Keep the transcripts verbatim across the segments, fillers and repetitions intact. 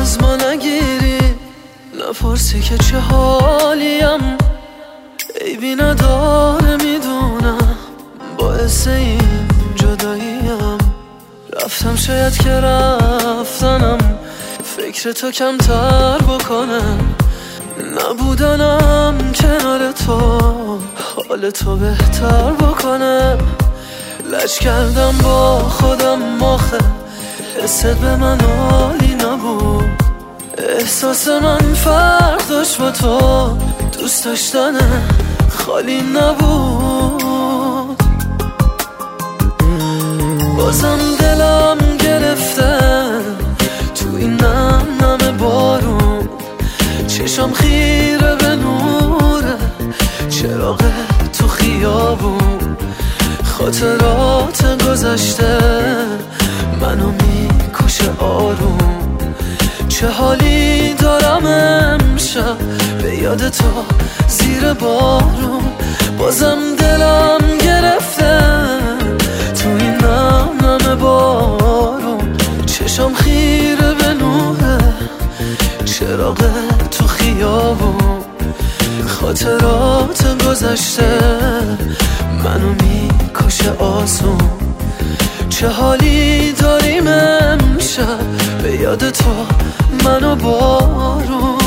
از ما نگیری، نپرسی که چه حالیم، عیبی نداره میدونم، باعث این جداییم. رفتم شاید که رفتنم فکر تو کمتر بکنم، نبودنم کنار تو حال تو بهتر بکنم. لج کردم با خودم آخه حست به من عالی نبود، احساس من فرق داشت با تو، دوست داشتن خالی نبود. بازم دلم گرفته تو این نم نم بارون، چشم خیره به نوره چراغ تو خیابون. خاطرات گذشته منو میکشه آروم، چه حالی دارم امشب به یاد تو زیر بارون. بازم دلم گرفته تو این نم نم بارون، چشم خیره به نوره چراغ تو خیابون. خاطرات گذشته منو میکشه آسون، چه حالی داریم امشب به یاد تو منو بارون.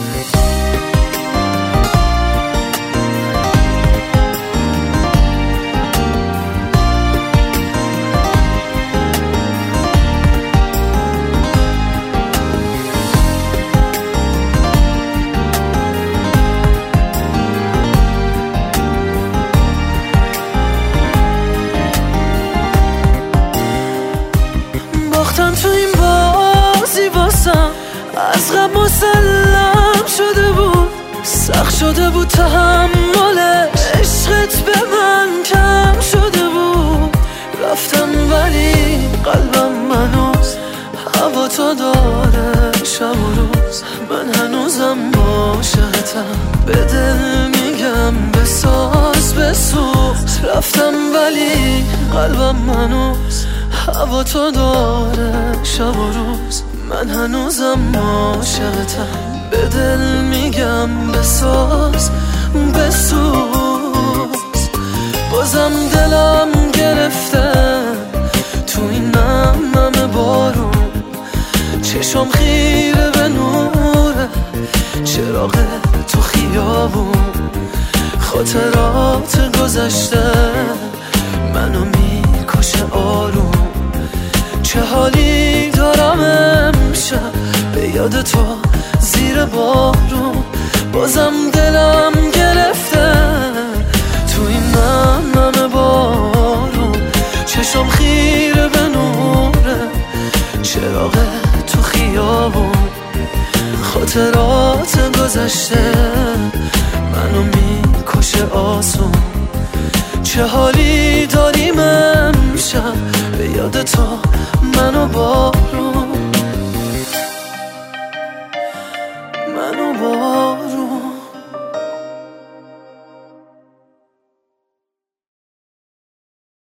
باختم تو این بازی واسم، از قبل مسلم شده بود، سخت شده بود تحمل عشقت به من کم شده بود. رفتم ولی قلبم منوز هوا تو داره شب و روز، من هنوزم عاشقتم به دل میگم بساز بسوز. رفتم ولی قلبم منوز هوا تو داره شب و روز، من هنوزم عاشقتم به دل میگم بساز بسوز. بازم دلم گرفته تو این نم نم بارون، چشم خیره به نوره چراغ تو خیابون. خاطرات گذشته منو میکشه آروم، چه حالی دارم امشب به یاد تو زیر بارون. بازم دلم گرفته تو این نم نم بارون، چشم خیره به نوره چراغ تو خیابون. خاطرات گذشته منو میکشه آسون، چه حالی داریم امشب به یاد تو منو بارون منو بارون.